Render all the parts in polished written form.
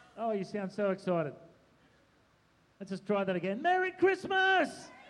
Oh, you sound so excited. Let's just try that again. Merry Christmas!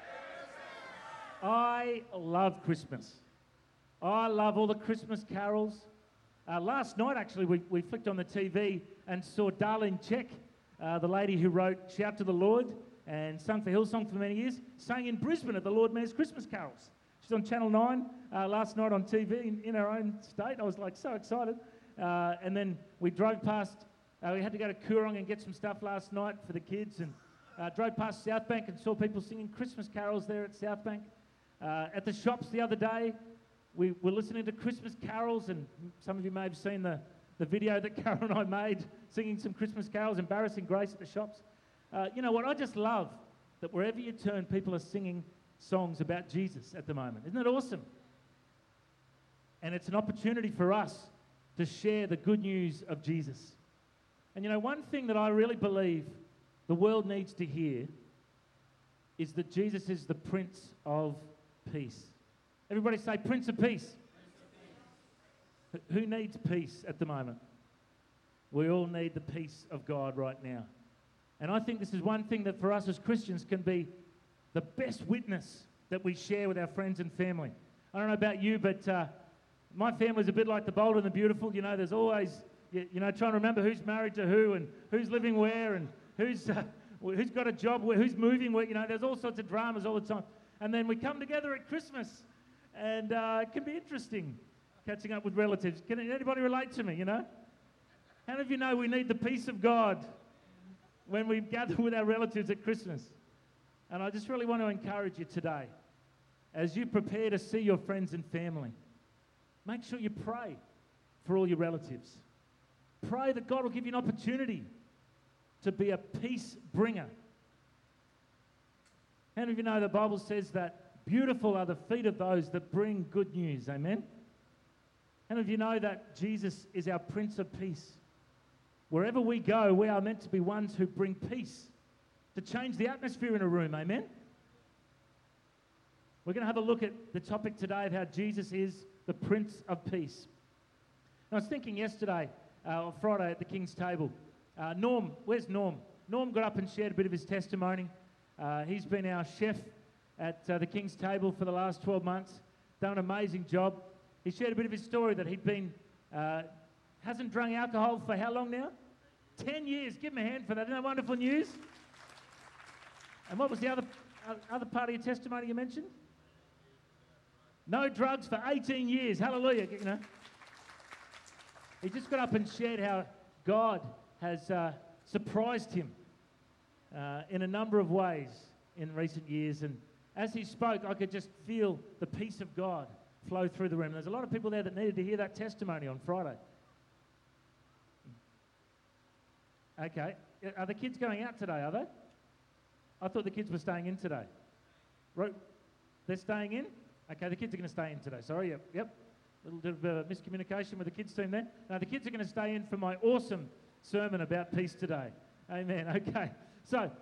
I love Christmas. I love all the Christmas carols. Last night, actually, we flicked on the TV and saw Darlene Check, the lady who wrote Shout to the Lord and sung for Hillsong for many years, sang in Brisbane at the Lord Mayor's Christmas carols. She's on Channel 9 last night on TV in her own state. I was like so excited. And then we drove past, we had to go to Coorong and get some stuff last night for the kids, and drove past Southbank and saw people singing Christmas carols there at Southbank. At the shops the other day, we were listening to Christmas carols, and some of you may have seen the video that Carol and I made singing some Christmas carols, Embarrassing Grace at the shops. You know what? I just love that wherever you turn, people are singing songs about Jesus at the moment. Isn't it awesome? And it's an opportunity for us to share the good news of Jesus. And you know, one thing that I really believe the world needs to hear is that Jesus is the Prince of Peace. Everybody say, Prince of Peace. Who needs peace at the moment? We all need the peace of God right now. And I think this is one thing that for us as Christians can be the best witness that we share with our friends and family. I don't know about you, but my family's a bit like the Bold and the Beautiful. You know, there's always, you know, trying to remember who's married to who and who's living where and who's got a job, who's moving where. You know, there's all sorts of dramas all the time. And then we come together at Christmas, and it can be interesting catching up with relatives. Can anybody relate to me, you know? How many of you know we need the peace of God when we gather with our relatives at Christmas? And I just really want to encourage you today, as you prepare to see your friends and family, make sure you pray for all your relatives. Pray that God will give you an opportunity to be a peace bringer. How many of you know the Bible says that beautiful are the feet of those that bring good news? Amen? How many of you know that Jesus is our Prince of Peace? Wherever we go, we are meant to be ones who bring peace, to change the atmosphere in a room. Amen? We're going to have a look at the topic today of how Jesus is the Prince of Peace. And I was thinking yesterday, on Friday at the King's table, Norm, where's Norm? Norm got up and shared a bit of his testimony. He's been our chef at the King's table for the last 12 months, done an amazing job. He shared a bit of his story that he'd been, hasn't drunk alcohol for how long now? 10 years. Give him a hand for that. Isn't that wonderful news? And what was the other part of your testimony you mentioned? No drugs for 18 years. Hallelujah. You know. He just got up and shared how God has surprised him in a number of ways in recent years. And as he spoke, I could just feel the peace of God flow through the room. There's a lot of people there that needed to hear that testimony on Friday. Okay. Are the kids going out today, are they? I thought the kids were staying in today. Right. They're staying in? Okay, the kids are going to stay in today. Sorry, yep. A little bit of miscommunication with the kids team there. No, the kids are going to stay in for my awesome sermon about peace today. Amen. Okay. So,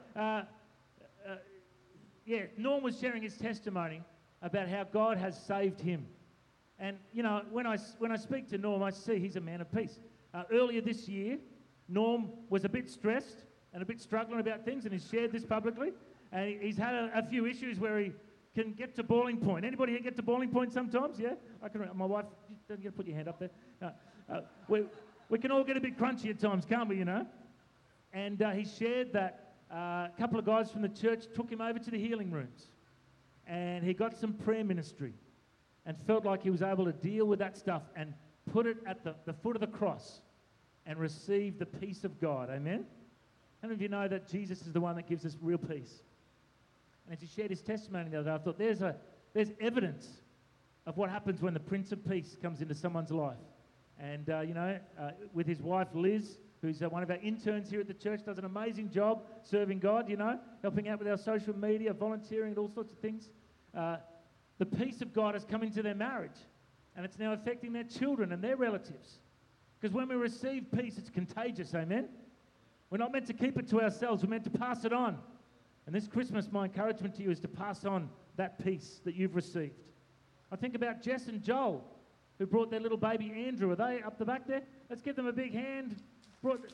Norm was sharing his testimony about how God has saved him. And, you know, when I speak to Norm, I see he's a man of peace. Earlier this year, Norm was a bit stressed and a bit struggling about things, and he's shared this publicly. And he's had a few issues where he can get to boiling point. Anybody here get to boiling point sometimes? Yeah? I can. My wife, don't you put your hand up there? No. We can all get a bit crunchy at times, can't we, you know? And he shared that a couple of guys from the church took him over to the healing rooms. And he got some prayer ministry and felt like he was able to deal with that stuff and put it at the foot of the cross and receive the peace of God. Amen? How many of you know that Jesus is the one that gives us real peace? And as he shared his testimony the other day, I thought there's evidence of what happens when the Prince of Peace comes into someone's life. And, with his wife Liz, who's one of our interns here at the church, does an amazing job serving God, you know, helping out with our social media, volunteering and all sorts of things. The peace of God has come into their marriage, and it's now affecting their children and their relatives. Because when we receive peace, it's contagious, amen? We're not meant to keep it to ourselves, we're meant to pass it on. And this Christmas, my encouragement to you is to pass on that peace that you've received. I think about Jess and Joel, who brought their little baby Andrew. Are they up the back there? Let's give them a big hand.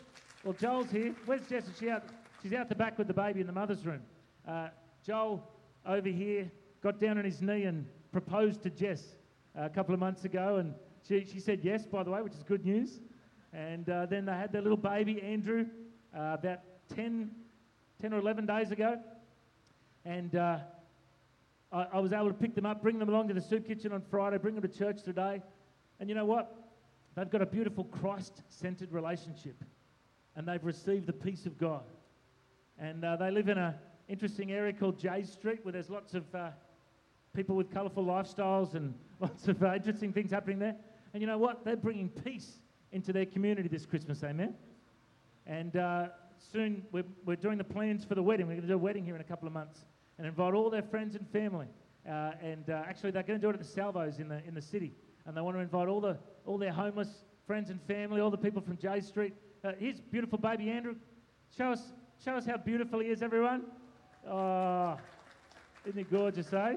Well, Joel's here. Where's Jess? She's out the back with the baby in the mother's room. Joel over here got down on his knee and proposed to Jess a couple of months ago, and she said yes, by the way, which is good news. And then they had their little baby, Andrew, about 10 or 11 days ago. And I was able to pick them up, bring them along to the soup kitchen on Friday, bring them to church today. And you know what? They've got a beautiful Christ-centered relationship. And they've received the peace of God. And they live in an interesting area called Jay Street, where there's lots of people with colourful lifestyles and lots of interesting things happening there. And you know what? They're bringing peace into their community this Christmas, amen? And soon we're doing the plans for the wedding. We're going to do a wedding here in a couple of months and invite all their friends and family. Actually, they're going to do it at the Salvos in the city. And they want to invite all their homeless friends and family, all the people from Jay Street. Here's beautiful baby Andrew. Show us how beautiful he is, everyone. Oh, isn't he gorgeous, eh?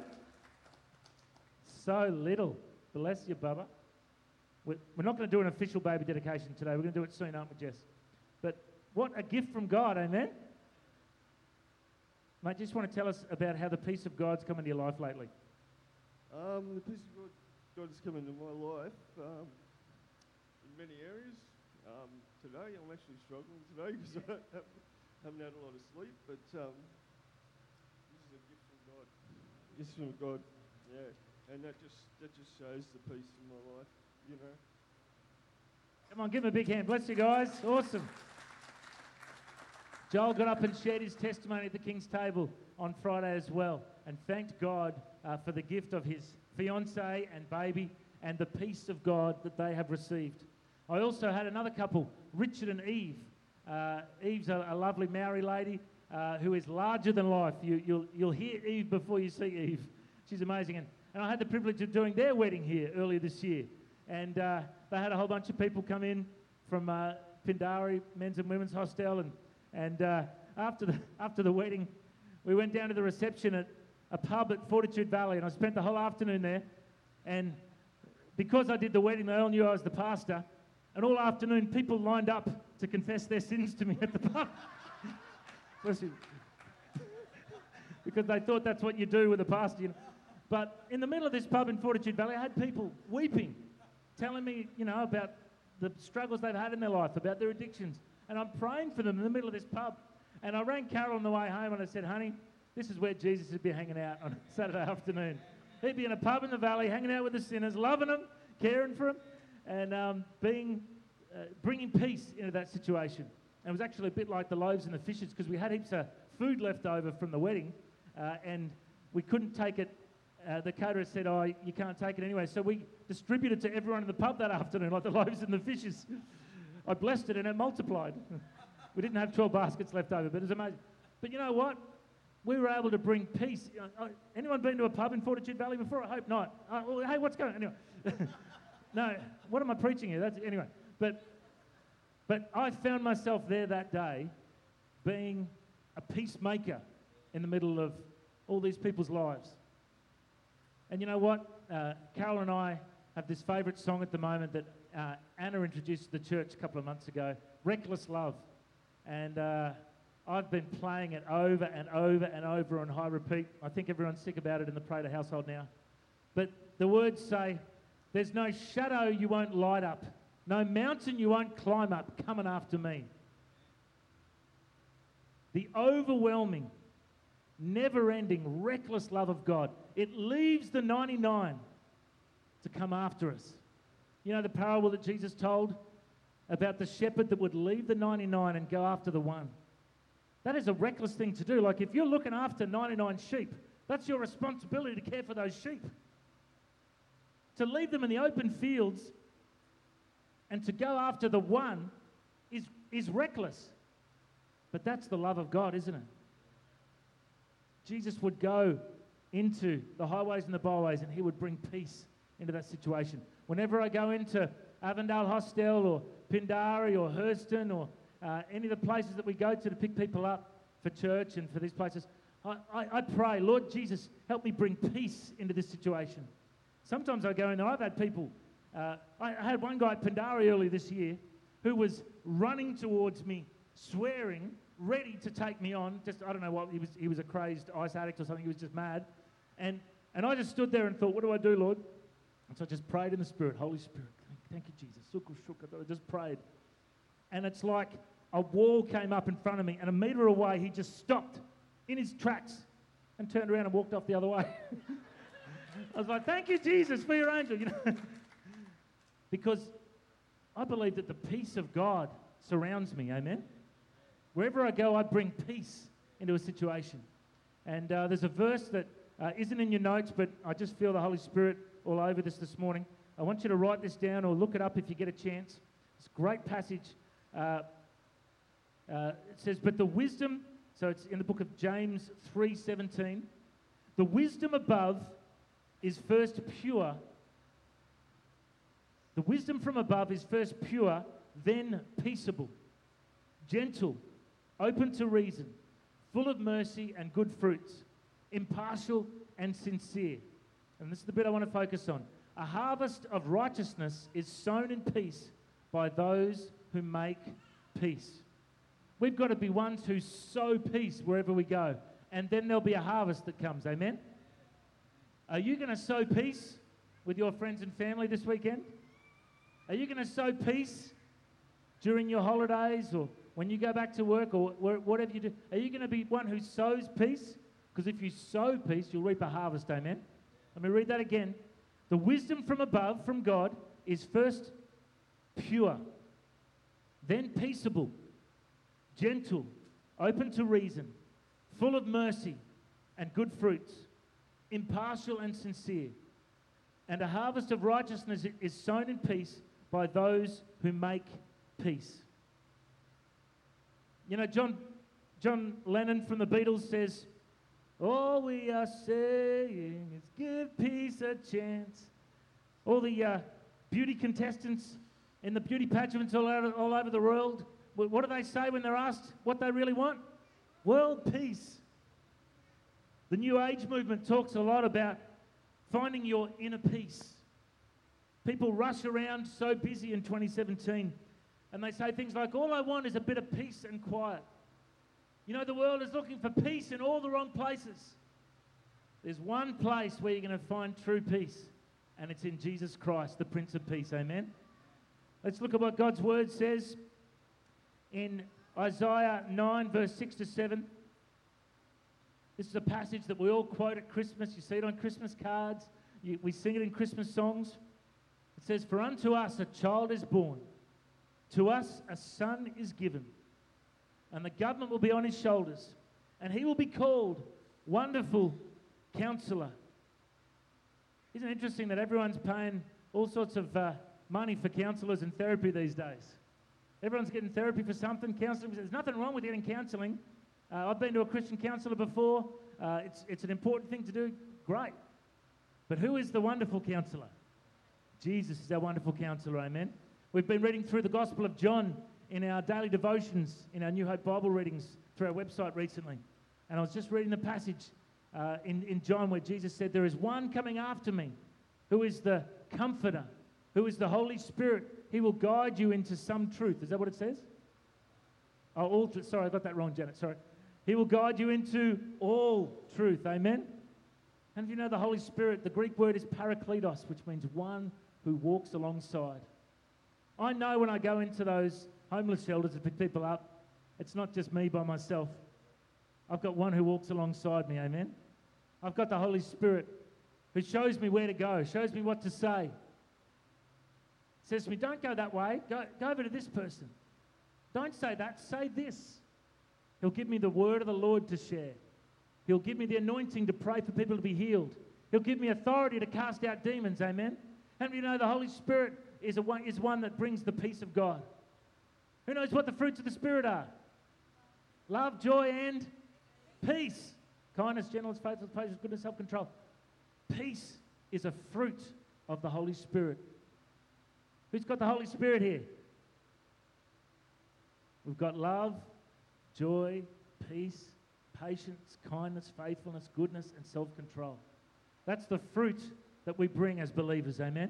So little. Bless you, Bubba. We're not going to do an official baby dedication today. We're going to do it soon, aren't we, Jess? But what a gift from God, amen? Mate, just want to tell us about how the peace of God's come into your life lately. The peace of God has come into my life in many areas. Today, I'm actually struggling today because I haven't had a lot of sleep, but this is a gift from God. Gift from God, yeah. And that just shows the peace in my life, you know. Come on, give him a big hand. Bless you guys. Awesome. Joel got up and shared his testimony at the King's table on Friday as well, and thanked God for the gift of his fiancée and baby and the peace of God that they have received. I also had another couple, Richard and Eve. Eve's a lovely Maori lady who is larger than life. You'll hear Eve before you see Eve. She's amazing. And I had the privilege of doing their wedding here earlier this year. And they had a whole bunch of people come in from Pindari Men's and Women's Hostel. And after the wedding, we went down to the reception at a pub at Fortitude Valley. And I spent the whole afternoon there. And because I did the wedding, they all knew I was the pastor. And all afternoon, people lined up to confess their sins to me at the pub. Bless you. Because they thought that's what you do with a pastor. You know. But in the middle of this pub in Fortitude Valley, I had people weeping, telling me, about the struggles they've had in their life, about their addictions. And I'm praying for them in the middle of this pub. And I rang Carol on the way home and I said, honey, this is where Jesus would be hanging out on Saturday afternoon. He'd be in a pub in the valley, hanging out with the sinners, loving them, caring for them, and bringing peace into that situation. And it was actually a bit like the loaves and the fishes, because we had heaps of food left over from the wedding, and we couldn't take it. The caterer said, you can't take it anyway. So we distributed to everyone in the pub that afternoon, like the loaves and the fishes. I blessed it and it multiplied. We didn't have 12 baskets left over, but it was amazing. But you know what? We were able to bring peace. Anyone been to a pub in Fortitude Valley before? I hope not. Well, hey, what's going on? Anyway. No, what am I preaching here? Anyway. But I found myself there that day being a peacemaker in the middle of all these people's lives. And you know what? Carol and I have this favourite song at the moment that Anna introduced to the church a couple of months ago, Reckless Love. And I've been playing it over and over and over on high repeat. I think everyone's sick about it in the Prater household now. But the words say, there's no shadow you won't light up, no mountain you won't climb up coming after me. The overwhelming, never-ending, reckless love of God. It leaves the 99 to come after us. You know the parable that Jesus told about the shepherd that would leave the 99 and go after the one? That is a reckless thing to do. Like if you're looking after 99 sheep, that's your responsibility to care for those sheep. To leave them in the open fields and to go after the one is reckless. But that's the love of God, isn't it? Jesus would go into the highways and the byways and he would bring peace into that situation. Whenever I go into Avondale Hostel or Pindari or Hurston or any of the places that we go to pick people up for church and for these places, I pray, Lord Jesus, help me bring peace into this situation. Sometimes I go in there, I've had people, I had one guy at Pindari earlier this year who was running towards me swearing, ready to take me on. Just, I don't know what, he was a crazed ice addict or something. He was just mad. And I just stood there and thought, what do I do, Lord? And so I just prayed in the Spirit. Holy Spirit, thank you, Jesus. I just prayed. And it's like a wall came up in front of me, and a metre away, he just stopped in his tracks and turned around and walked off the other way. I was like, thank you, Jesus, for your angel. Because I believe that the peace of God surrounds me, amen? Wherever I go, I bring peace into a situation. And there's a verse that isn't in your notes, but I just feel the Holy Spirit all over this morning. I want you to write this down or look it up if you get a chance. It's a great passage. It says, but the wisdom, so it's in the book of James 3:17, the wisdom above is first pure. The wisdom from above is first pure, then peaceable, gentle, open to reason, full of mercy and good fruits, impartial and sincere. And this is the bit I want to focus on. A harvest of righteousness is sown in peace by those who make peace. We've got to be ones who sow peace wherever we go. And then there'll be a harvest that comes. Amen? Are you going to sow peace with your friends and family this weekend? Are you going to sow peace during your holidays or when you go back to work or whatever you do? Are you going to be one who sows peace? Because if you sow peace, you'll reap a harvest. Amen? Let me read that again. The wisdom from above, from God, is first pure, then peaceable, gentle, open to reason, full of mercy and good fruits, impartial and sincere. And a harvest of righteousness is sown in peace by those who make peace. You know, John Lennon from the Beatles says, all we are saying is give peace a chance. All the beauty contestants in the beauty pageants all over the world, what do they say when they're asked what they really want? World peace. The New Age movement talks a lot about finding your inner peace. People rush around so busy in 2017 and they say things like, all I want is a bit of peace and quiet. You know, the world is looking for peace in all the wrong places. There's one place where you're going to find true peace, and it's in Jesus Christ, the Prince of Peace. Amen? Let's look at what God's Word says in Isaiah 9, verse 6 to 7. This is a passage that we all quote at Christmas. You see it on Christmas cards. We sing it in Christmas songs. It says, for unto us a child is born. To us a son is given. And the government will be on his shoulders. And he will be called Wonderful Counselor. Isn't it interesting that everyone's paying all sorts of money for counsellors and therapy these days? Everyone's getting therapy for something. Counselling. There's nothing wrong with getting counselling. I've been to a Christian counsellor before. It's an important thing to do. Great. But who is the wonderful counsellor? Jesus is our wonderful counsellor. Amen. We've been reading through the Gospel of John in our daily devotions, in our New Hope Bible readings through our website recently. And I was just reading the passage in John where Jesus said, there is one coming after me who is the Comforter, who is the Holy Spirit. He will guide you into some truth. Is that what it says? Oh, all truth. Sorry, I got that wrong, Janet. Sorry. He will guide you into all truth. Amen? And if you know the Holy Spirit, the Greek word is parakletos, which means one who walks alongside. I know when I go into those homeless shelters to pick people up, it's not just me by myself. I've got one who walks alongside me, amen? I've got the Holy Spirit who shows me where to go, shows me what to say. Says to me, don't go that way, go over to this person. Don't say that, say this. He'll give me the word of the Lord to share. He'll give me the anointing to pray for people to be healed. He'll give me authority to cast out demons, amen? And you know the Holy Spirit is one that brings the peace of God. Who knows what the fruits of the Spirit are? Love, joy, and peace. Kindness, gentleness, faithfulness, patience, goodness, self-control. Peace is a fruit of the Holy Spirit. Who's got the Holy Spirit here? We've got love, joy, peace, patience, kindness, faithfulness, goodness, and self-control. That's the fruit that we bring as believers, amen?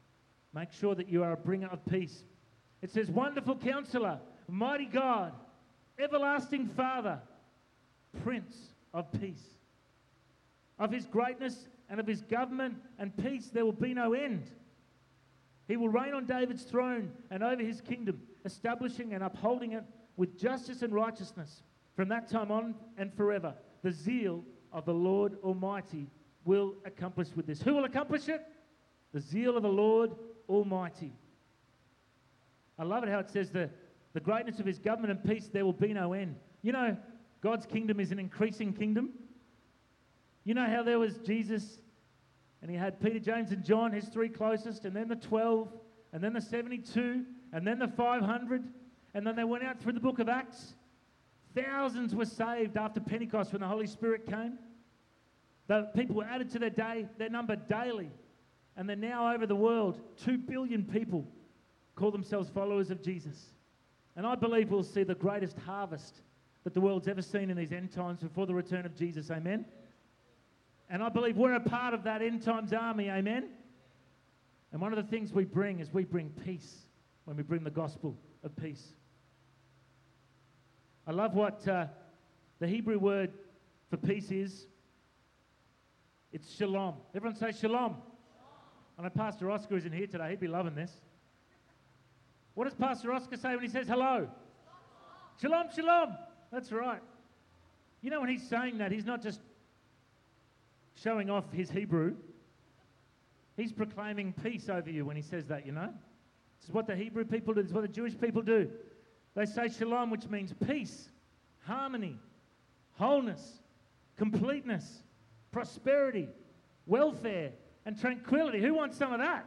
Make sure that you are a bringer of peace. It says, Wonderful Counselor, Mighty God, Everlasting Father, Prince of Peace. Of his greatness and of his government and peace there will be no end. He will reign on David's throne and over his kingdom, establishing and upholding it with justice and righteousness from that time on and forever. The zeal of the Lord Almighty will accomplish with this. Who will accomplish it? The zeal of the Lord Almighty. I love it how it says the greatness of his government and peace, there will be no end. You know, God's kingdom is an increasing kingdom. You know how there was Jesus, and he had Peter, James, and John, his three closest, and then the 12, and then the 72, and then the 500, and then they went out through the book of Acts. Thousands were saved after Pentecost when the Holy Spirit came. The people were added to their number daily, and they're now over the world. 2 billion people call themselves followers of Jesus. And I believe we'll see the greatest harvest that the world's ever seen in these end times before the return of Jesus. Amen? And I believe we're a part of that end times army. Amen? And one of the things we bring is we bring peace when we bring the gospel of peace. I love what the Hebrew word for peace is. It's shalom. Everyone say shalom. I know Pastor Oscar is in here today. He'd be loving this. What does Pastor Oscar say when he says hello? Shalom, shalom. That's right. You know, when he's saying that, he's not just showing off his Hebrew. He's proclaiming peace over you when he says that, you know. This is what the Hebrew people do. This is what the Jewish people do. They say shalom, which means peace, harmony, wholeness, completeness, prosperity, welfare, and tranquility. Who wants some of that?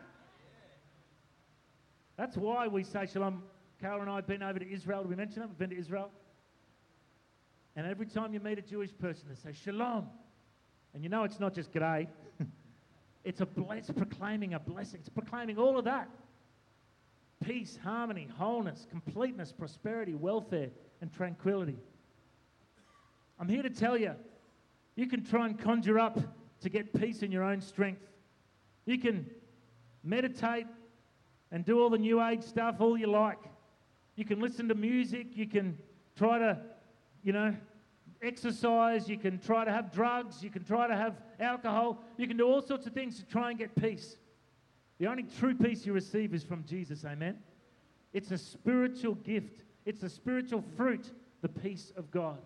That's why we say shalom. Carol and I have been over to Israel. Did we mention that? We've been to Israel. And every time you meet a Jewish person, they say shalom. And you know it's not just g'day. It's proclaiming a blessing. It's proclaiming all of that. Peace, harmony, wholeness, completeness, prosperity, welfare, and tranquility. I'm here to tell you, you can try and conjure up to get peace in your own strength. You can meditate and do all the new age stuff all you like. You can listen to music. You can try to, exercise. You can try to have drugs. You can try to have alcohol. You can do all sorts of things to try and get peace. The only true peace you receive is from Jesus, amen? It's a spiritual gift. It's a spiritual fruit, the peace of God.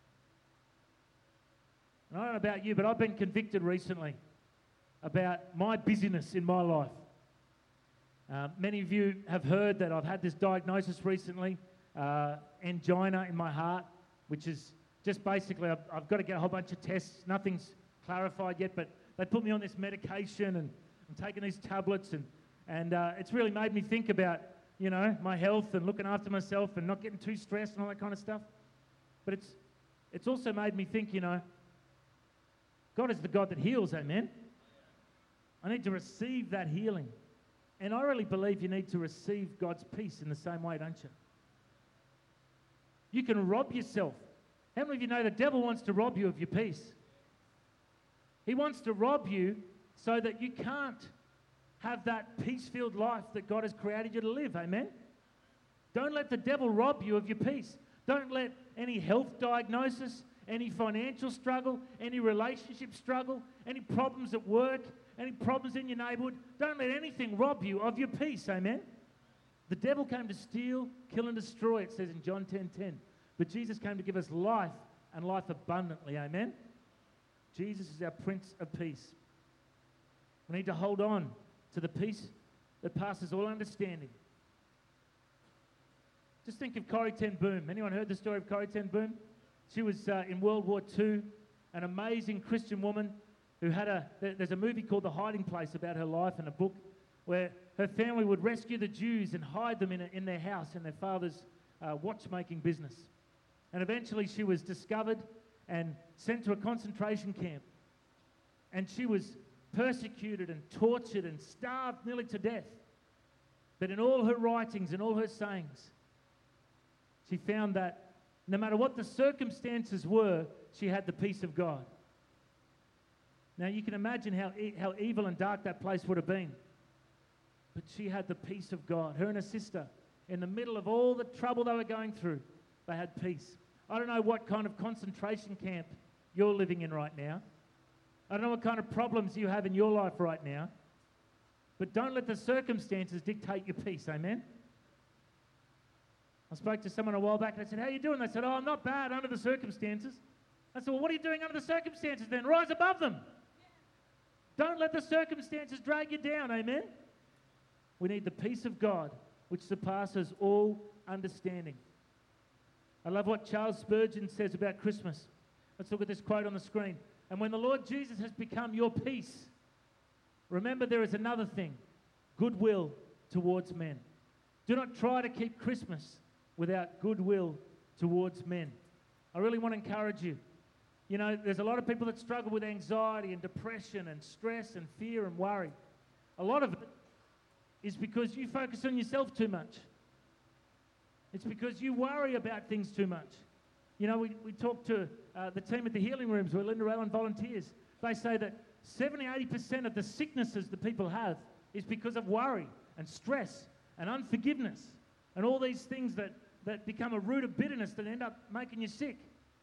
And I don't know about you, but I've been convicted recently about my busyness in my life. Many of you have heard that I've had this diagnosis recently, angina in my heart, which is just basically I've got to get a whole bunch of tests. Nothing's clarified yet, but they put me on this medication and I'm taking these tablets and it's really made me think about, my health and looking after myself and not getting too stressed and all that kind of stuff. But it's also made me think, God is the God that heals, amen? I need to receive that healing. And I really believe you need to receive God's peace in the same way, don't you? You can rob yourself. How many of you know the devil wants to rob you of your peace? He wants to rob you so that you can't have that peace-filled life that God has created you to live, amen? Don't let the devil rob you of your peace. Don't let any health diagnosis, any financial struggle, any relationship struggle, any problems at work, any problems in your neighborhood, don't let anything rob you of your peace, amen? The devil came to steal, kill, and destroy, it says in John 10:10. But Jesus came to give us life and life abundantly, amen? Jesus is our Prince of Peace. We need to hold on to the peace that passes all understanding. Just think of Corrie ten Boom. Anyone heard the story of Corrie ten Boom? She was in World War II, an amazing Christian woman who had there's a movie called The Hiding Place about her life and a book where her family would rescue the Jews and hide them in their house in their father's watchmaking business. And eventually she was discovered and sent to a concentration camp. And she was persecuted and tortured and starved nearly to death. But in all her writings and all her sayings, she found that no matter what the circumstances were, she had the peace of God. Now you can imagine how evil and dark that place would have been. But she had the peace of God. Her and her sister, in the middle of all the trouble they were going through, they had peace. I don't know what kind of concentration camp you're living in right now. I don't know what kind of problems you have in your life right now. But don't let the circumstances dictate your peace, amen? I spoke to someone a while back and I said, how are you doing? They said, oh, I'm not bad under the circumstances. I said, well, what are you doing under the circumstances then? Rise above them. Don't let the circumstances drag you down, amen? We need the peace of God, which surpasses all understanding. I love what Charles Spurgeon says about Christmas. Let's look at this quote on the screen. And when the Lord Jesus has become your peace, remember there is another thing, goodwill towards men. Do not try to keep Christmas without goodwill towards men. I really want to encourage you. You know, there's a lot of people that struggle with anxiety and depression and stress and fear and worry. A lot of it is because you focus on yourself too much. It's because you worry about things too much. You know, we talked to the team at the Healing Rooms where Linda Allen volunteers. They say that 70-80% of the sicknesses that people have is because of worry and stress and unforgiveness and all these things that become a root of bitterness that end up making you sick.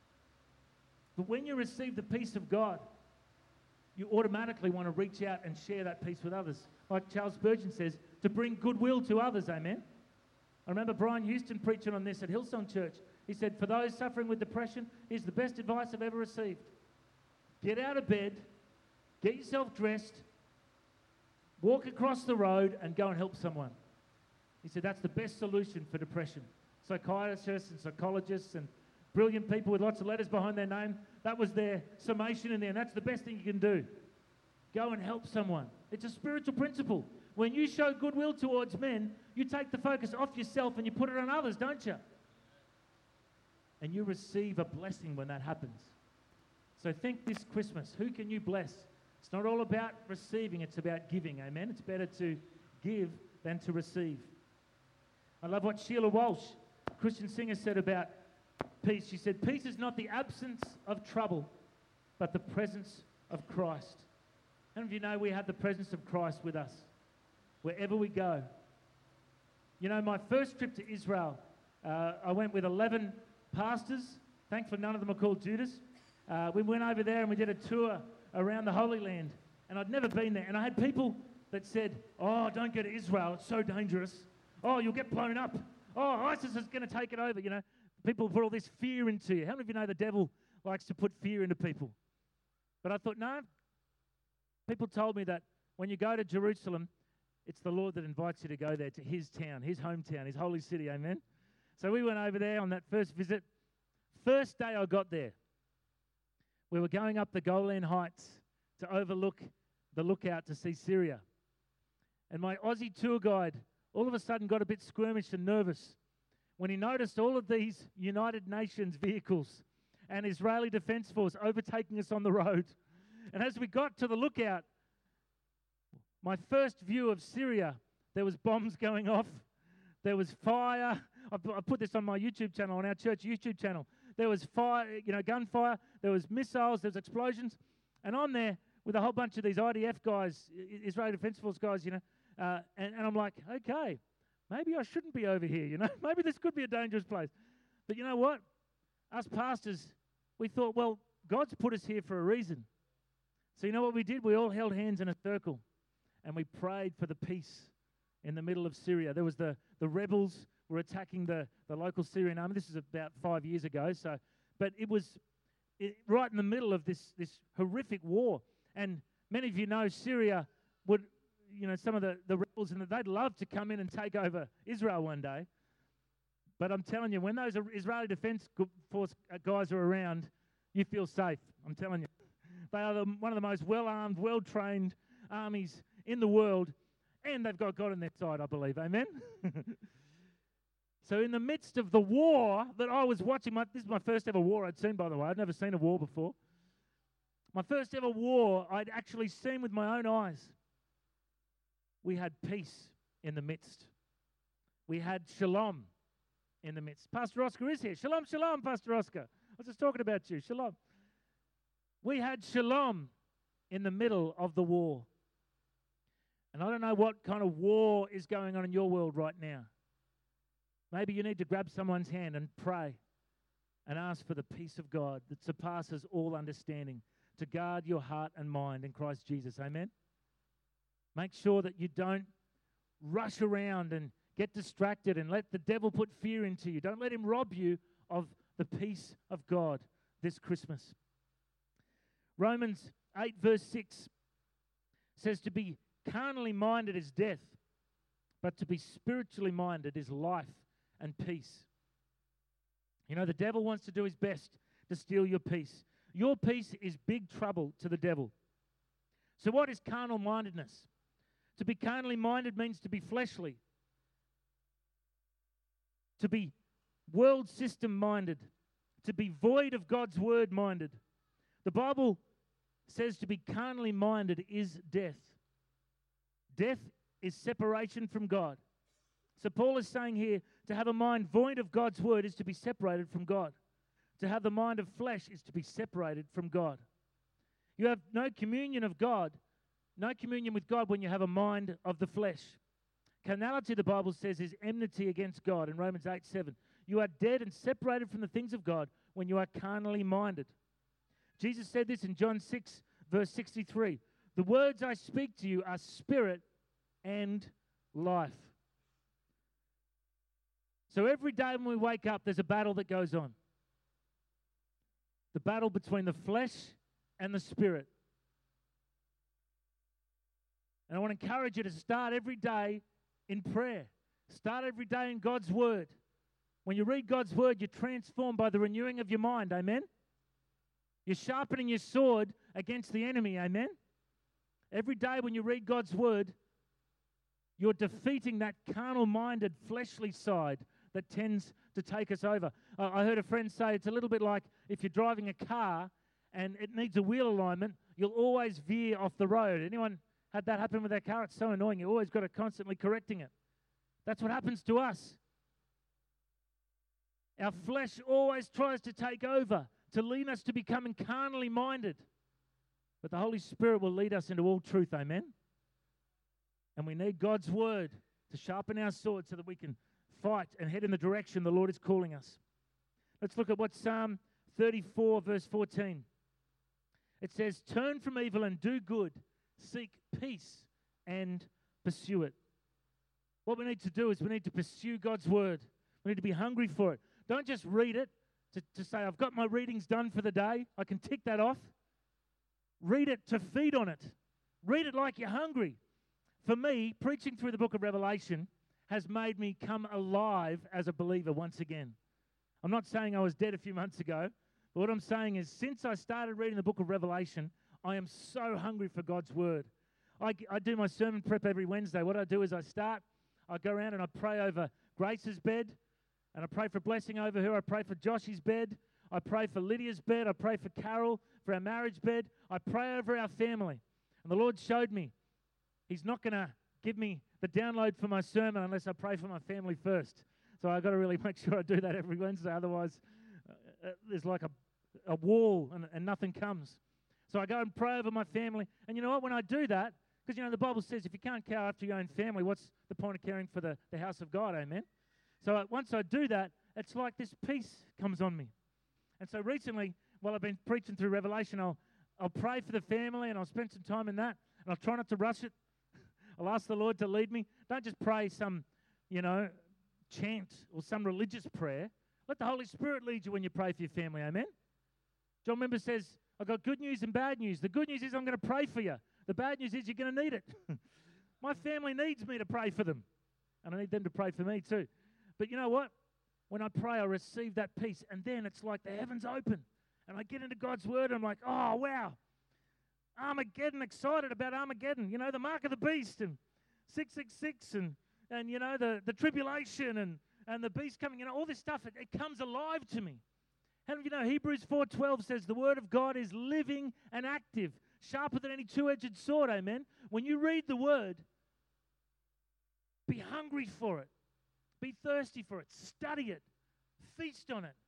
But when you receive the peace of God, you automatically want to reach out and share that peace with others. Like Charles Spurgeon says, to bring goodwill to others, amen? I remember Brian Houston preaching on this at Hillsong Church. He said, for those suffering with depression, here's the best advice I've ever received. Get out of bed, get yourself dressed, walk across the road and go and help someone. He said that's the best solution for depression. Psychiatrists and psychologists and brilliant people with lots of letters behind their name, that was their summation in there, and that's the best thing you can do. Go and help someone. It's a spiritual principle. When you show goodwill towards men, you take the focus off yourself and you put it on others, don't you? And you receive a blessing when that happens. So think this Christmas, who can you bless? It's not all about receiving, it's about giving, amen? It's better to give than to receive. I love what Sheila Walsh, a Christian singer, said about peace. She said, peace is not the absence of trouble, but the presence of Christ. How many of you know we have the presence of Christ with us wherever we go? You know, my first trip to Israel, I went with 11 pastors. Thankfully, none of them are called Judas. We went over there and we did a tour around the Holy Land. And I'd never been there. And I had people that said, oh, don't go to Israel. It's so dangerous. Oh, you'll get blown up. Oh, ISIS is going to take it over. You know, people put all this fear into you. How many of you know the devil likes to put fear into people? But I thought, no. People told me that when you go to Jerusalem, it's the Lord that invites you to go there, to his town, his hometown, his holy city, amen? So we went over there on that first visit. First day I got there, we were going up the Golan Heights to overlook the lookout to see Syria. And my Aussie tour guide all of a sudden got a bit squirmish and nervous when he noticed all of these United Nations vehicles and Israeli Defense Force overtaking us on the road. And as we got to the lookout, my first view of Syria, there was bombs going off. There was fire. I put this on my YouTube channel, on our church YouTube channel. There was fire, gunfire. There was missiles. There was explosions. And I'm there with a whole bunch of these IDF guys, Israeli Defense Force guys, and I'm like, okay, maybe I shouldn't be over here, Maybe this could be a dangerous place. But you know what? Us pastors, we thought, well, God's put us here for a reason. So you know what we did? We all held hands in a circle and we prayed for the peace in the middle of Syria. There was the rebels were attacking the local Syrian army. This is about 5 years ago. But it was right in the middle of this horrific war. And many of you know Syria would, some of the rebels, and they'd love to come in and take over Israel one day. But I'm telling you, when those Israeli Defense Force guys are around, you feel safe. I'm telling you. They are one of the most well-armed, well-trained armies in the world, and they've got God on their side, I believe. Amen? So in the midst of the war that I was watching, this is my first ever war I'd seen, by the way. I'd never seen a war before. My first ever war I'd actually seen with my own eyes. We had peace in the midst. We had shalom in the midst. Pastor Oscar is here. Shalom, shalom, Pastor Oscar. I was just talking about you. Shalom. We had shalom in the middle of the war. And I don't know what kind of war is going on in your world right now. Maybe you need to grab someone's hand and pray and ask for the peace of God that surpasses all understanding to guard your heart and mind in Christ Jesus. Amen? Make sure that you don't rush around and get distracted and let the devil put fear into you. Don't let him rob you of the peace of God this Christmas. Romans 8 verse 6 says to be carnally minded is death, but to be spiritually minded is life and peace. You know, the devil wants to do his best to steal your peace. Your peace is big trouble to the devil. So what is carnal mindedness? To be carnally minded means to be fleshly, to be world system minded, to be void of God's word minded. The Bible says to be carnally minded is death. Death is separation from God. So Paul is saying here, to have a mind void of God's word is to be separated from God. To have the mind of flesh is to be separated from God. You have no communion of God, no communion with God when you have a mind of the flesh. Carnality, the Bible says, is enmity against God in Romans 8:7. You are dead and separated from the things of God when you are carnally minded. Jesus said this in John 6, verse 63. The words I speak to you are spirit and life. So every day when we wake up, there's a battle that goes on. The battle between the flesh and the spirit. And I want to encourage you to start every day in prayer. Start every day in God's word. When you read God's word, you're transformed by the renewing of your mind. Amen? You're sharpening your sword against the enemy. Amen? Every day when you read God's word, you're defeating that carnal-minded, fleshly side that tends to take us over. I heard a friend say it's a little bit like if you're driving a car and it needs a wheel alignment, you'll always veer off the road. Anyone had that happen with their car? It's so annoying. You always got to constantly correcting it. That's what happens to us. Our flesh always tries to take over, to lead us to becoming carnally minded. But the Holy Spirit will lead us into all truth, amen? And we need God's word to sharpen our sword so that we can fight and head in the direction the Lord is calling us. Let's look at what Psalm 34, verse 14. It says, turn from evil and do good. Seek peace and pursue it. What we need to do is we need to pursue God's word. We need to be hungry for it. Don't just read it to say, I've got my readings done for the day. I can tick that off. Read it to feed on it. Read it like you're hungry. For me, preaching through the book of Revelation has made me come alive as a believer once again. I'm not saying I was dead a few months ago, but what I'm saying is since I started reading the book of Revelation, I am so hungry for God's word. I do my sermon prep every Wednesday. What I do is I go around and I pray over Grace's bed, and I pray for blessing over her. I pray for Josh's bed. I pray for Lydia's bed. I pray for Carol, for our marriage bed. I pray over our family. And the Lord showed me He's not going to give me the download for my sermon unless I pray for my family first. So I've got to really make sure I do that every Wednesday. Otherwise, there's like a wall and nothing comes. So I go and pray over my family. And you know what? When I do that, because, you know, the Bible says if you can't care after your own family, what's the point of caring for the house of God? Amen? So once I do that, it's like this peace comes on me. And so recently, while I've been preaching through Revelation, I'll pray for the family and I'll spend some time in that. And I'll try not to rush it. I'll ask the Lord to lead me. Don't just pray some, chant or some religious prayer. Let the Holy Spirit lead you when you pray for your family. Amen? John Member says, I've got good news and bad news. The good news is I'm going to pray for you. The bad news is you're going to need it. My family needs me to pray for them. And I need them to pray for me too. But you know what? When I pray, I receive that peace. And then it's like the heavens open. And I get into God's word and I'm like, oh, wow. Armageddon, excited about Armageddon. You know, the mark of the beast and 666 and the tribulation and the beast coming. All this stuff, it comes alive to me. How do you know Hebrews 4:12 says the word of God is living and active, sharper than any two-edged sword, amen? When you read the word, be hungry for it. Be thirsty for it. Study it. Feast on it.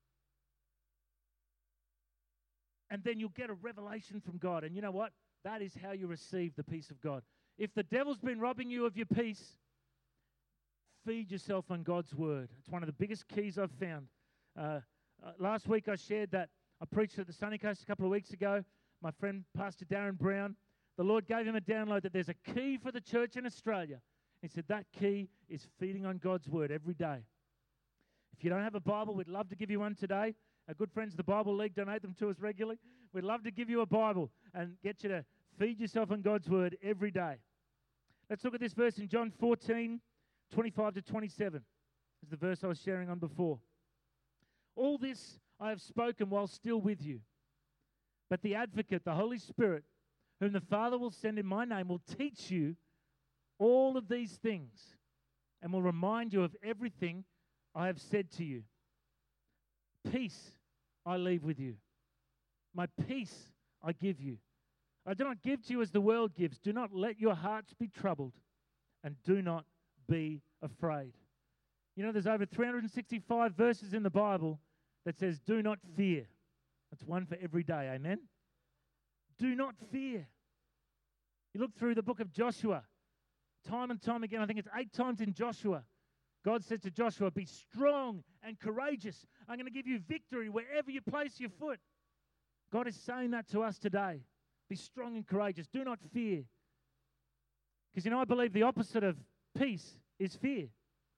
And then you'll get a revelation from God. And you know what? That is how you receive the peace of God. If the devil's been robbing you of your peace, feed yourself on God's word. It's one of the biggest keys I've found. Last week I shared that I preached at the Sunny Coast a couple of weeks ago. My friend, Pastor Darren Brown, the Lord gave him a download that there's a key for the church in Australia. He said that key is feeding on God's Word every day. If you don't have a Bible, we'd love to give you one today. Our good friends of the Bible League donate them to us regularly. We'd love to give you a Bible and get you to feed yourself on God's Word every day. Let's look at this verse in John 14, 25 to 27. This is the verse I was sharing on before. All this I have spoken while still with you. But the Advocate, the Holy Spirit, whom the Father will send in my name, will teach you all of these things and will remind you of everything I have said to you. Peace I leave with you. My peace I give you. I do not give to you as the world gives. Do not let your hearts be troubled, and do not be afraid. You know, there's over 365 verses in the Bible that says, do not fear. That's one for every day, amen? Do not fear. You look through the book of Joshua, time and time again, I think it's 8 times in Joshua, God says to Joshua, be strong and courageous. I'm going to give you victory wherever you place your foot. God is saying that to us today. Be strong and courageous. Do not fear. Because, you know, I believe the opposite of peace is fear.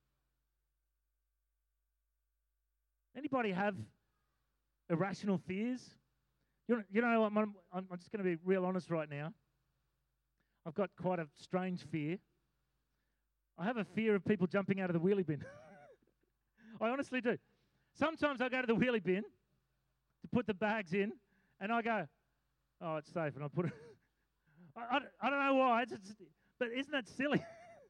Anybody have irrational fears? You know, I'm just going to be real honest right now. I've got quite a strange fear. I have a fear of people jumping out of the wheelie bin. I honestly do. Sometimes I go to the wheelie bin to put the bags in, and I go, oh, it's safe, and I put it. I don't know why, but isn't that silly?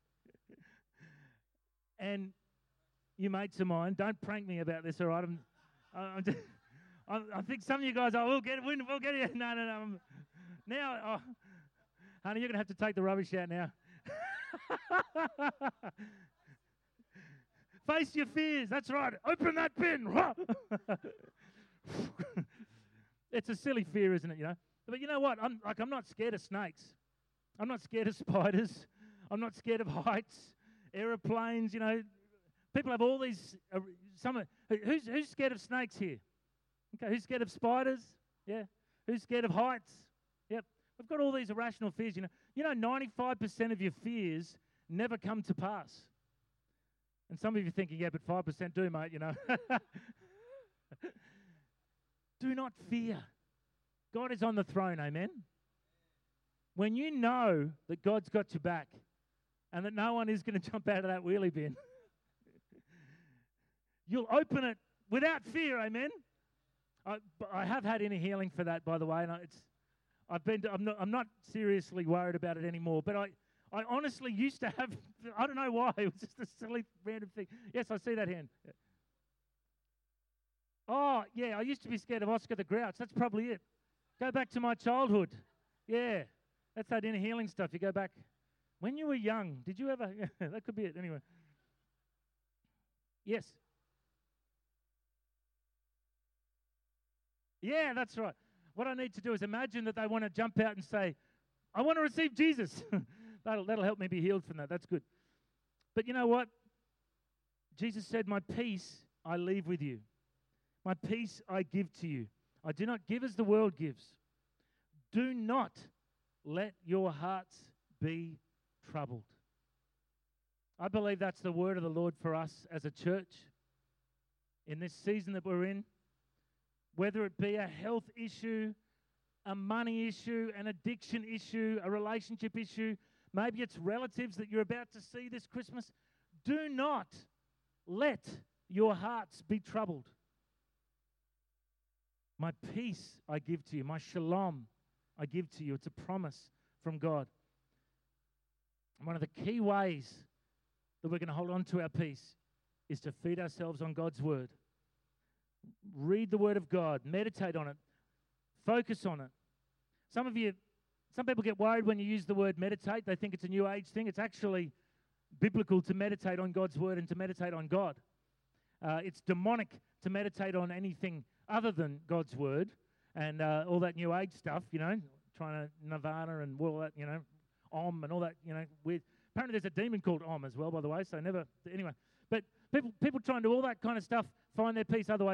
And you mates of mine, don't prank me about this, all right? I think some of you guys, we'll get it. No. Now, honey, you're going to have to take the rubbish out now. Face your fears. That's right. Open that bin. It's a silly fear, isn't it? You know. But you know what? I'm not scared of snakes. I'm not scared of spiders. I'm not scared of heights, aeroplanes. You know, people have all these. Who's scared of snakes here? Okay. Who's scared of spiders? Yeah. Who's scared of heights? Yep. We've got all these irrational fears. You know, 95% of your fears never come to pass. And some of you are thinking, yeah, but 5% do, mate, you know. Do not fear. God is on the throne, amen? When you know that God's got your back and that no one is going to jump out of that wheelie bin, you'll open it without fear, amen? I have had inner healing for that, by the way, and I'm not seriously worried about it anymore, but I honestly used to have, I don't know why, it was just a silly random thing. Yes, I see that hand. Oh, yeah, I used to be scared of Oscar the Grouch. That's probably it. Go back to my childhood. Yeah, that's that inner healing stuff. You go back. When you were young, did you ever? Yeah, that could be it. Anyway. Yes. Yeah, that's right. What I need to do is imagine that they want to jump out and say, I want to receive Jesus. That'll help me be healed from that. That's good. But you know what? Jesus said, my peace I leave with you. My peace I give to you. I do not give as the world gives. Do not let your hearts be troubled. I believe that's the word of the Lord for us as a church in this season that we're in. Whether it be a health issue, a money issue, an addiction issue, a relationship issue, maybe it's relatives that you're about to see this Christmas. Do not let your hearts be troubled. My peace I give to you. My shalom I give to you. It's a promise from God. And one of the key ways that we're going to hold on to our peace is to feed ourselves on God's word. Read the word of God. Meditate on it. Focus on it. Some people get worried when you use the word meditate. They think it's a new age thing. It's actually biblical to meditate on God's word and to meditate on God. It's demonic to meditate on anything other than God's word and all that new age stuff, you know, trying to nirvana and all that, you know, Om and all that, you know, weird. Apparently there's a demon called Om as well, by the way, so anyway. But people try and do all that kind of stuff, find their peace otherwise.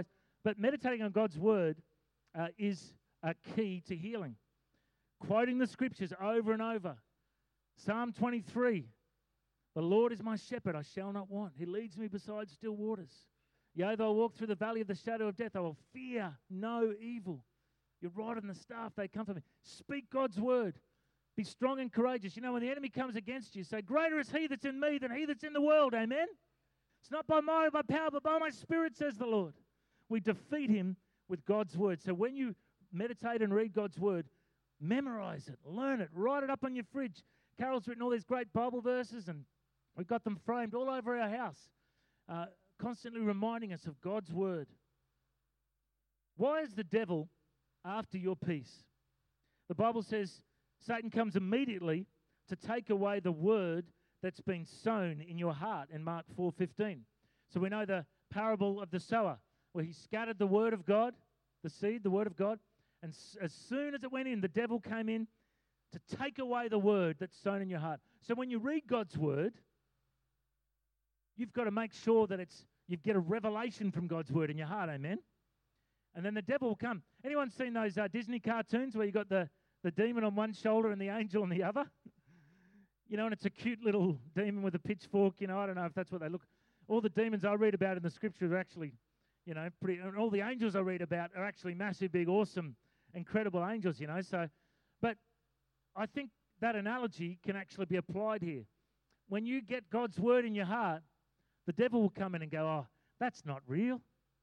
But meditating on God's word is a key to healing. Quoting the scriptures over and over. Psalm 23, the Lord is my shepherd, I shall not want. He leads me beside still waters. Yea, though I walk through the valley of the shadow of death, I will fear no evil. Your rod and the staff, they comfort me. Speak God's word. Be strong and courageous. You know, when the enemy comes against you, say, greater is he that's in me than he that's in the world. Amen? It's not by might or by power, but by my spirit, says the Lord. We defeat him with God's word. So when you meditate and read God's word, memorize it, learn it, write it up on your fridge. Carol's written all these great Bible verses, and we've got them framed all over our house, constantly reminding us of God's word. Why is the devil after your peace? The Bible says Satan comes immediately to take away the word that's been sown in your heart in Mark 4:15. So we know the parable of the sower, where he scattered the word of God, the seed, the word of God, and as soon as it went in, the devil came in to take away the word that's sown in your heart. So when you read God's word, you've got to make sure that you get a revelation from God's word in your heart, amen? And then the devil will come. Anyone seen those Disney cartoons where you got the demon on one shoulder and the angel on the other? You know, and it's a cute little demon with a pitchfork. You know, I don't know if that's what they look. All the demons I read about in the scriptures are actually, you know, pretty. And all the angels I read about are actually massive, big, awesome, incredible angels. You know, so, but I think that analogy can actually be applied here. When you get God's word in your heart, the devil will come in and go, "Oh, that's not real.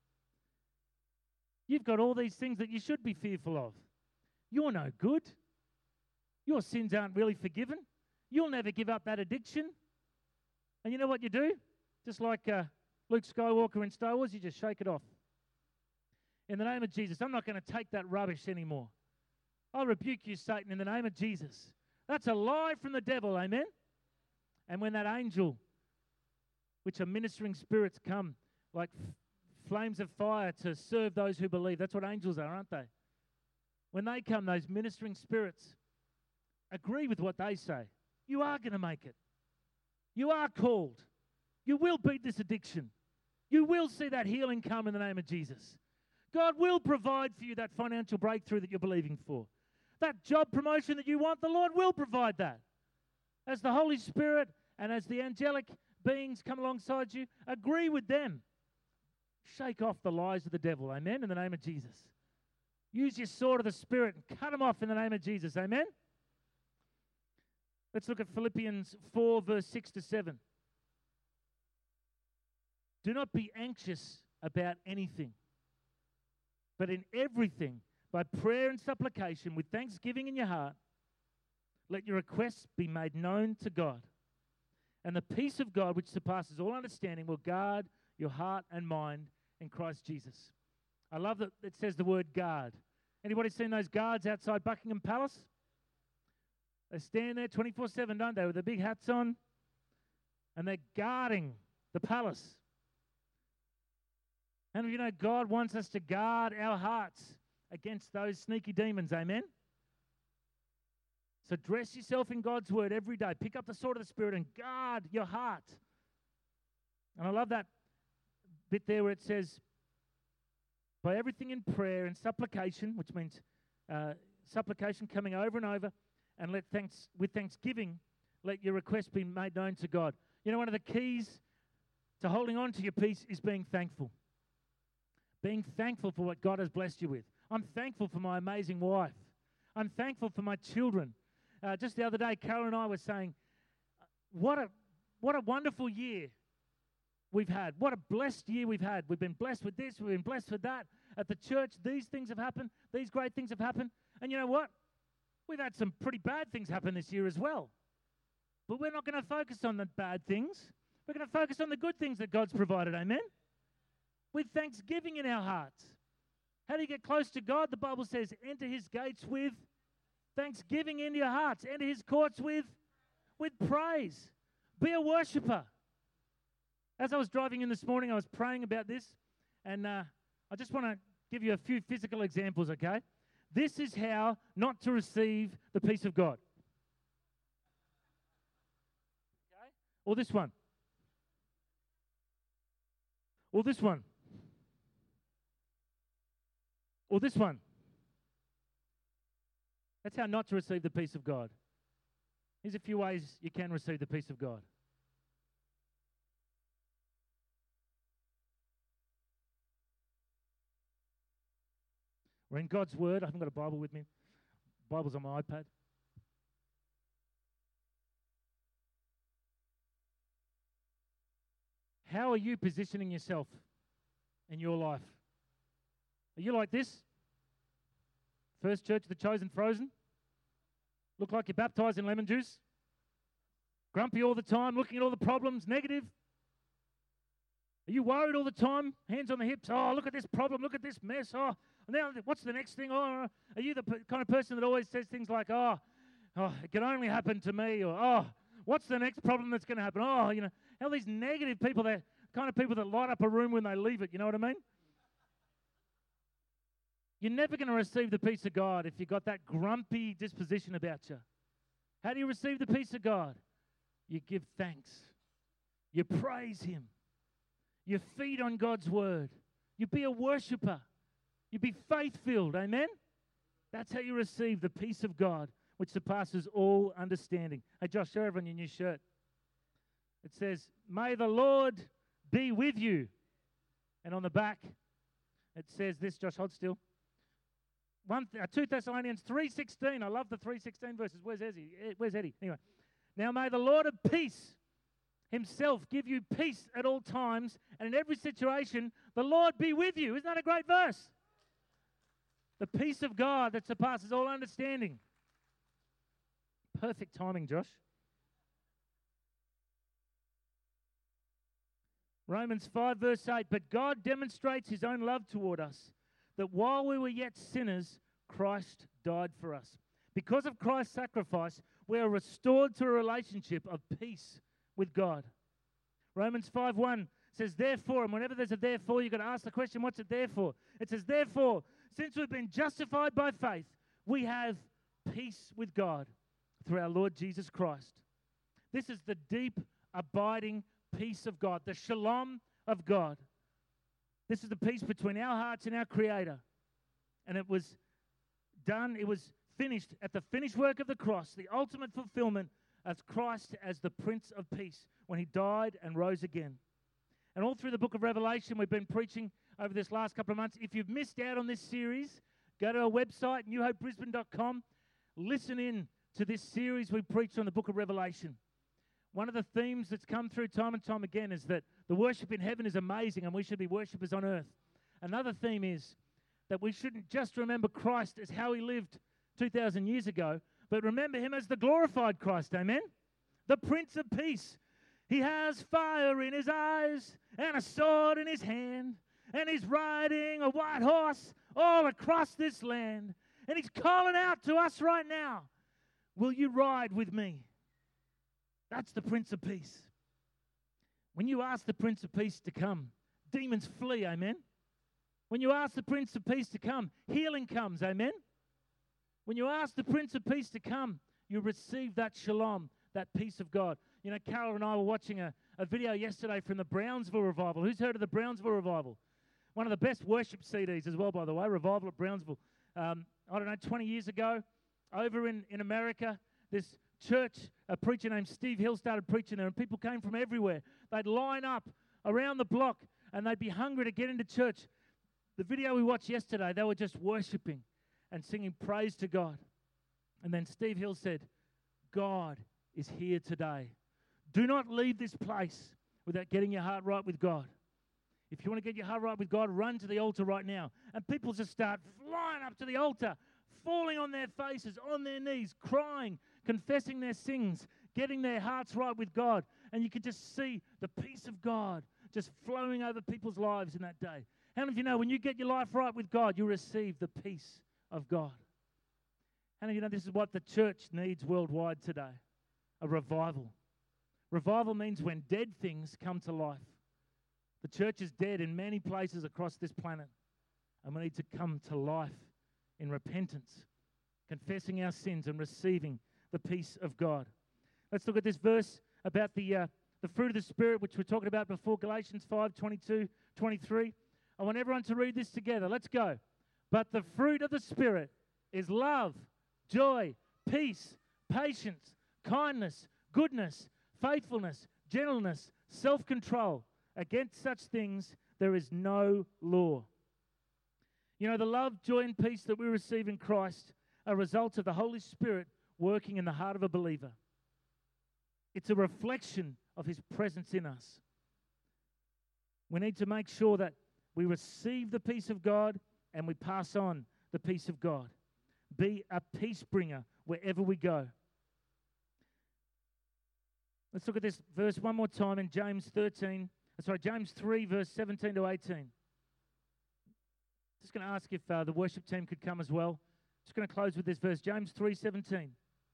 You've got all these things that you should be fearful of. You're no good. Your sins aren't really forgiven. You'll never give up that addiction." And you know what you do? Just like Luke Skywalker in Star Wars, you just shake it off. In the name of Jesus, I'm not going to take that rubbish anymore. I'll rebuke you, Satan, in the name of Jesus. That's a lie from the devil, amen? And when that angel, which are ministering spirits, come like flames of fire to serve those who believe. That's what angels are, aren't they? When they come, those ministering spirits agree with what they say. You are going to make it. You are called. You will beat this addiction. You will see that healing come in the name of Jesus. God will provide for you that financial breakthrough that you're believing for. That job promotion that you want, the Lord will provide that. As the Holy Spirit and as the angelic beings come alongside you, agree with them. Shake off the lies of the devil, amen, in the name of Jesus. Use your sword of the Spirit and cut them off in the name of Jesus, amen? Let's look at Philippians 4, verse 6 to 7. Do not be anxious about anything, but in everything, by prayer and supplication, with thanksgiving in your heart, let your requests be made known to God. And the peace of God, which surpasses all understanding, will guard your heart and mind in Christ Jesus. I love that it says the word guard. Anybody seen those guards outside Buckingham Palace? They stand there 24/7, don't they, with their big hats on, and they're guarding the palace. And you know, God wants us to guard our hearts against those sneaky demons, amen? So dress yourself in God's word every day. Pick up the sword of the Spirit and guard your heart. And I love that bit there where it says, by everything in prayer and supplication, which means supplication coming over and over, and with thanksgiving, let your requests be made known to God. You know, one of the keys to holding on to your peace is being thankful. Being thankful for what God has blessed you with. I'm thankful for my amazing wife. I'm thankful for my children. Just the other day, Carol and I were saying, what a wonderful year we've had. What a blessed year we've had. We've been blessed with this. We've been blessed with that. At the church, these things have happened. These great things have happened. And you know what? We've had some pretty bad things happen this year as well. But we're not going to focus on the bad things. We're going to focus on the good things that God's provided. Amen? With thanksgiving in our hearts. How do you get close to God? The Bible says, enter his gates with thanksgiving into your hearts. Enter his courts with praise. Be a worshiper. As I was driving in this morning, I was praying about this, and I just want to give you a few physical examples, okay? This is how not to receive the peace of God. Okay? Or this one. Or this one. Or this one. That's how not to receive the peace of God. Here's a few ways you can receive the peace of God. We're in God's Word. I haven't got a Bible with me. Bible's on my iPad. How are you positioning yourself in your life? Are you like this? First Church of the Chosen frozen? Look like you're baptized in lemon juice? Grumpy all the time, looking at all the problems, negative? Are you worried all the time? Hands on the hips. Oh, look at this problem. Look at this mess. Oh, now what's the next thing? Oh, are you the kind of person that always says things like, oh, it can only happen to me? Or, oh, what's the next problem that's going to happen? Oh, you know, how these negative people, they're kind of people that light up a room when they leave it. You know what I mean? You're never going to receive the peace of God if you've got that grumpy disposition about you. How do you receive the peace of God? You give thanks. You praise Him. You feed on God's Word. You be a worshiper. You be faith-filled. Amen? That's how you receive the peace of God, which surpasses all understanding. Hey, Josh, show everyone your new shirt. It says, "May the Lord be with you." And on the back, it says this, Josh, hold still. 2 Thessalonians 3:16. I love the 3:16 verses. Where's Eddie? Where's Eddie? Anyway. "Now may the Lord of peace Himself give you peace at all times, and in every situation, the Lord be with you." Isn't that a great verse? The peace of God that surpasses all understanding. Perfect timing, Josh. Romans 5 verse 8, "But God demonstrates His own love toward us, that while we were yet sinners, Christ died for us. Because of Christ's sacrifice, we are restored to a relationship of peace with God." Romans 5:1 says, "Therefore," and whenever there's a therefore, you've got to ask the question, what's it there for? It says, "Therefore, since we've been justified by faith, we have peace with God through our Lord Jesus Christ." This is the deep, abiding peace of God, the shalom of God. This is the peace between our hearts and our Creator. And it was done, it was finished at the finished work of the cross, the ultimate fulfillment of Christ as the Prince of Peace when He died and rose again. And all through the book of Revelation, we've been preaching over this last couple of months. If you've missed out on this series, go to our website, newhopebrisbane.com. Listen in to this series we preached on the book of Revelation. One of the themes that's come through time and time again is that the worship in heaven is amazing and we should be worshippers on earth. Another theme is that we shouldn't just remember Christ as how He lived 2,000 years ago, but remember Him as the glorified Christ, amen? The Prince of Peace. He has fire in His eyes and a sword in His hand, and He's riding a white horse all across this land, and He's calling out to us right now, "Will you ride with me?" That's the Prince of Peace. When you ask the Prince of Peace to come, demons flee, amen? When you ask the Prince of Peace to come, healing comes, amen? When you ask the Prince of Peace to come, you receive that shalom, that peace of God. You know, Carol and I were watching a video yesterday from the Brownsville Revival. Who's heard of the Brownsville Revival? One of the best worship CDs as well, by the way, Revival at Brownsville. I don't know, 20 years ago, over in America, this church, a preacher named Steve Hill started preaching there, and people came from everywhere. They'd line up around the block, and they'd be hungry to get into church. The video we watched yesterday, they were just worshiping and singing praise to God. And then Steve Hill said, "God is here today. Do not leave this place without getting your heart right with God. If you want to get your heart right with God, run to the altar right now." And people just start flying up to the altar, falling on their faces, on their knees, crying, confessing their sins, getting their hearts right with God. And you could just see the peace of God just flowing over people's lives in that day. How many of you know when you get your life right with God, you receive the peace of God? How many of you know this is what the church needs worldwide today? A revival. Revival means when dead things come to life. The church is dead in many places across this planet, and we need to come to life in repentance, confessing our sins and receiving the peace of God. Let's look at this verse about the fruit of the Spirit, which we're talking about before, Galatians 5:22, 23. I want everyone to read this together. Let's go. But the fruit of the Spirit is love, joy, peace, patience, kindness, goodness, faithfulness, gentleness, self-control. Against such things there is no law. You know, the love, joy, and peace that we receive in Christ are results of the Holy Spirit working in the heart of a believer. It's a reflection of His presence in us. We need to make sure that we receive the peace of God and we pass on the peace of God. Be a peace bringer wherever we go. Let's look at this verse one more time in James 3, verse 17 to 18. Just going to ask if the worship team could come as well. Just going to close with this verse, James 3:17.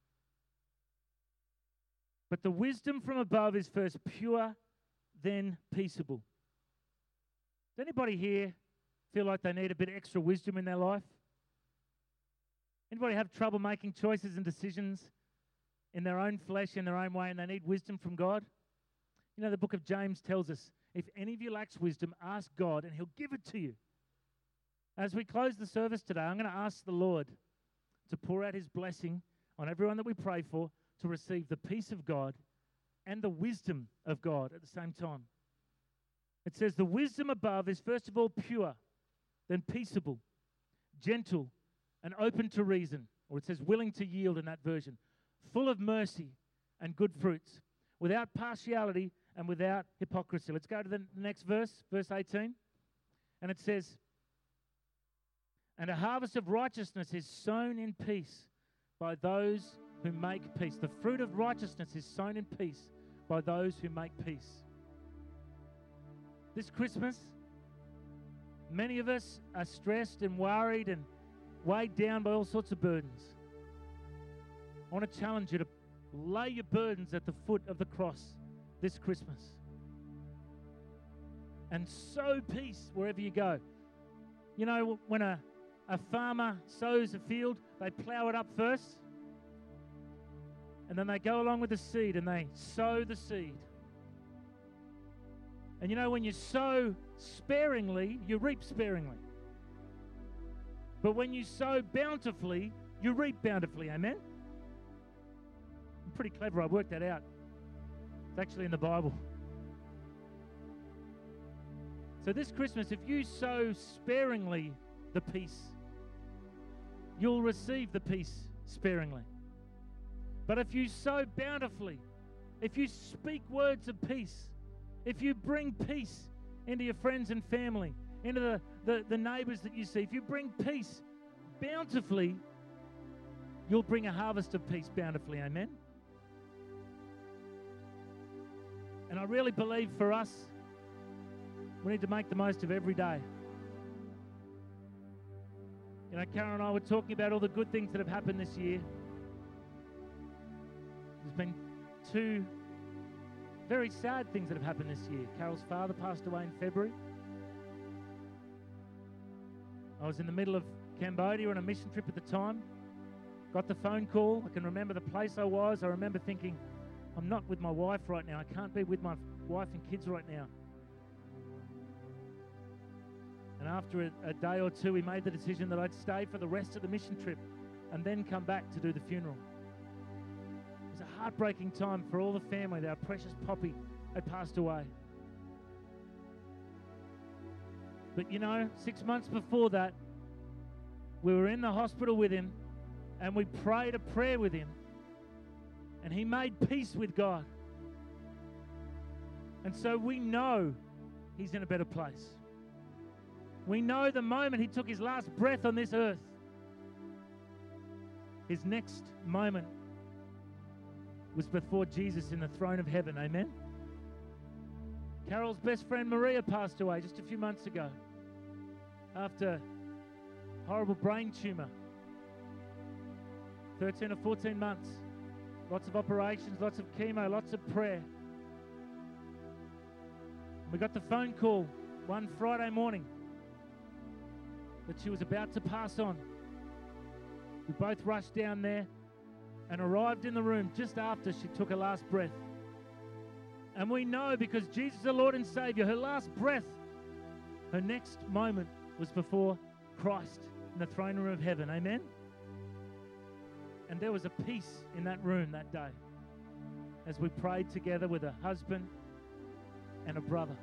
But the wisdom from above is first pure, then peaceable. Does anybody here feel like they need a bit extra wisdom in their life? Anybody have trouble making choices and decisions in their own flesh, in their own way, and they need wisdom from God? You know, the book of James tells us, if any of you lacks wisdom, ask God and He'll give it to you. As we close the service today, I'm going to ask the Lord to pour out His blessing on everyone that we pray for to receive the peace of God and the wisdom of God at the same time. It says the wisdom above is first of all pure, then peaceable, gentle, and open to reason. Or it says willing to yield in that version. Full of mercy and good fruits, without partiality and without hypocrisy. Let's go to the next verse, verse 18. And it says, and a harvest of righteousness is sown in peace by those who make peace. The fruit of righteousness is sown in peace by those who make peace. This Christmas, many of us are stressed and worried and weighed down by all sorts of burdens. I want to challenge you to lay your burdens at the foot of the cross this Christmas and sow peace wherever you go. You know, when a farmer sows a field, they plow it up first, and then they go along with the seed and they sow the seed. And you know, when you sow sparingly, you reap sparingly. But when you sow bountifully, you reap bountifully. Amen? I'm pretty clever. I worked that out. It's actually in the Bible. So this Christmas, if you sow sparingly the peace, you'll receive the peace sparingly. But if you sow bountifully, if you speak words of peace, if you bring peace into your friends and family, into the neighbors that you see, if you bring peace bountifully, you'll bring a harvest of peace bountifully. Amen? And I really believe for us, we need to make the most of every day. You know, Karen and I were talking about all the good things that have happened this year. There's been two very sad things that have happened this year. Carol's father passed away in February. I was in the middle of Cambodia on a mission trip at the time. Got the phone call. I can remember the place I was. I remember thinking, I'm not with my wife right now. I can't be with my wife and kids right now. And after a day or two, we made the decision that I'd stay for the rest of the mission trip and then come back to do the funeral. It was a heartbreaking time for all the family. Our precious Poppy had passed away. But you know, 6 months before that, we were in the hospital with him and we prayed a prayer with him. And he made peace with God. And so we know he's in a better place. We know the moment he took his last breath on this earth, his next moment was before Jesus in the throne of heaven. Amen? Carol's best friend Maria passed away just a few months ago after a horrible brain tumor. 13 or 14 months. Lots of operations, lots of chemo, lots of prayer. We got the phone call one Friday morning that she was about to pass on. We both rushed down there and arrived in the room just after she took her last breath. And we know, because Jesus is the Lord and Savior, her last breath, her next moment was before Christ in the throne room of heaven. Amen? And there was a peace in that room that day as we prayed together with a husband and a brother.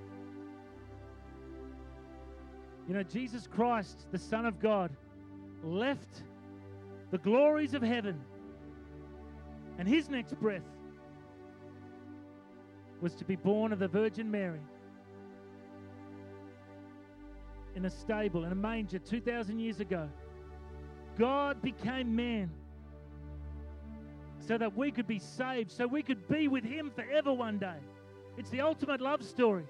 You know, Jesus Christ, the Son of God, left the glories of heaven, and his next breath was to be born of the Virgin Mary in a stable, in a manger 2,000 years ago. God became man so that we could be saved, so we could be with him forever one day. It's the ultimate love story.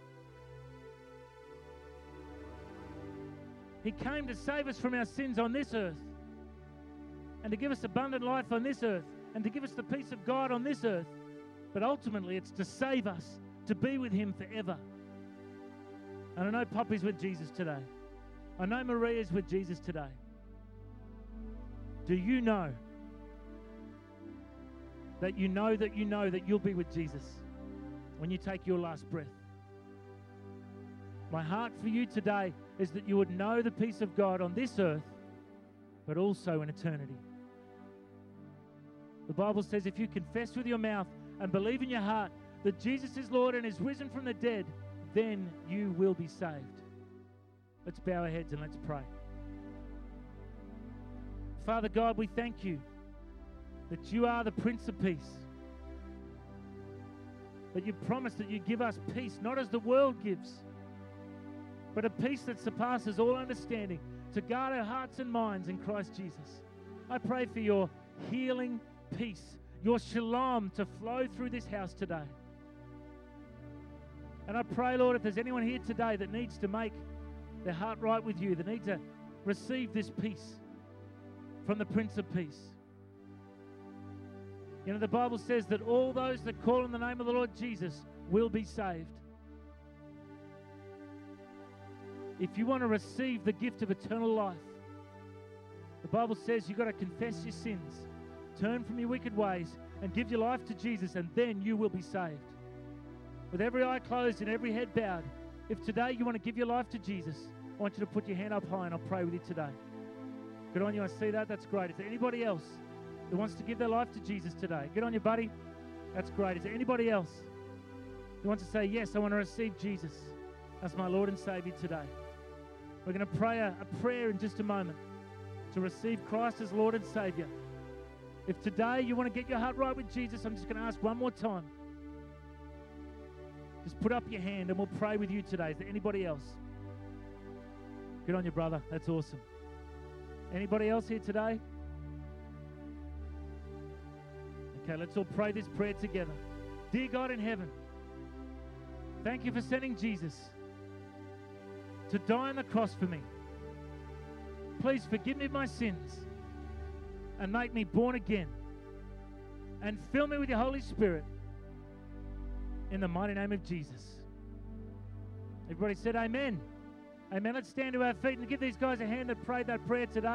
He came to save us from our sins on this earth and to give us abundant life on this earth and to give us the peace of God on this earth. But ultimately, it's to save us, to be with him forever. And I know Poppy's with Jesus today. I know Maria's with Jesus today. Do you know that you know that you know that you'll be with Jesus when you take your last breath? My heart for you today is that you would know the peace of God on this earth, but also in eternity. The Bible says if you confess with your mouth and believe in your heart that Jesus is Lord and is risen from the dead, then you will be saved. Let's bow our heads and let's pray. Father God, we thank you that you are the Prince of Peace. That you've promised that you give us peace, not as the world gives, but a peace that surpasses all understanding, to guard our hearts and minds in Christ Jesus. I pray for your healing peace, your shalom to flow through this house today. And I pray, Lord, if there's anyone here today that needs to make their heart right with you, that need to receive this peace from the Prince of Peace. You know, the Bible says that all those that call on the name of the Lord Jesus will be saved. If you want to receive the gift of eternal life, the Bible says you've got to confess your sins, turn from your wicked ways, and give your life to Jesus, and then you will be saved. With every eye closed and every head bowed, if today you want to give your life to Jesus, I want you to put your hand up high and I'll pray with you today. Good on you, I see that, that's great. Is there anybody else that wants to give their life to Jesus today? Good on you, buddy. That's great. Is there anybody else who wants to say, yes, I want to receive Jesus as my Lord and Savior today? We're going to pray a prayer in just a moment to receive Christ as Lord and Savior. If today you want to get your heart right with Jesus, I'm just going to ask one more time. Just put up your hand and we'll pray with you today. Is there anybody else? Good on you, brother. That's awesome. Anybody else here today? Okay, let's all pray this prayer together. Dear God in heaven, thank you for sending Jesus to die on the cross for me. Please forgive me of my sins and make me born again and fill me with your Holy Spirit in the mighty name of Jesus. Everybody said amen. Amen. Let's stand to our feet and give these guys a hand that prayed that prayer today.